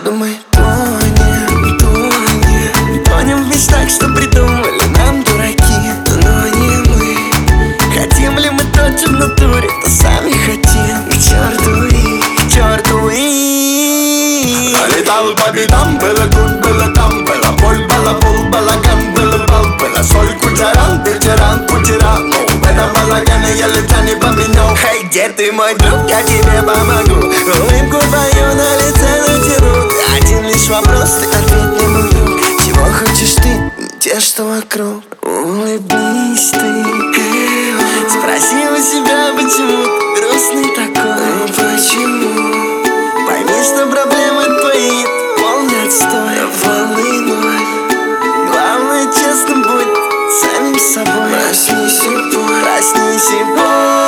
мы тонем, тонем, тонем в мечтах, что придумали нам дураки. Но не мы. Хотим ли мы то, что в натуре, то сами хотим. К черту и, к черту и. Летал по бедам, было тут, было там, было боль, была пол, балаган, был бал, была соль, кучеран, ветеран, кучеран. Но в этом балагане я лица не поменял. Эй, где ты, мой друг, я тебе помогу. Улыбку твою на лице натяну. Один лишь вопрос, ты ответь мне, мой друг. Чего хочешь ты, не те, что вокруг. Улыбнись ты. Спроси у себя, почему ты грустный такой. Ну почему? Пойми, что проблемы твои — полный отстой, полный ноль. Главное, честно будь самим собой. Проснись и пой, проснись и пой.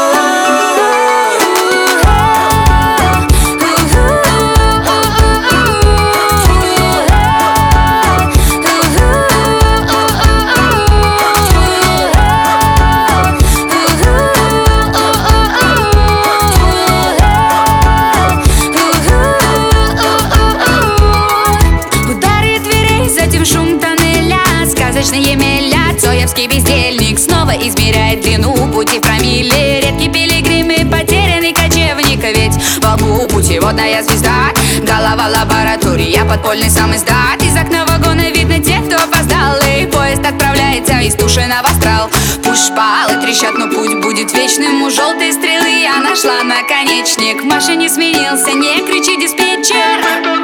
Сказочные миля, Цоевский бездельник снова измеряет длину пути в промилле. Редкий пилигрим и потерянный кочевник, ведь во лбу путеводная звезда. Голова лаборатория, подпольный сам издат. Из окна вагона видно тех, кто опоздал, и поезд отправляется из Тушина в астрал. Пусть шпалы трещат, но путь будет вечным. У желтой стрелы я нашла наконечник. В машине сменился, не кричи, диспетчер.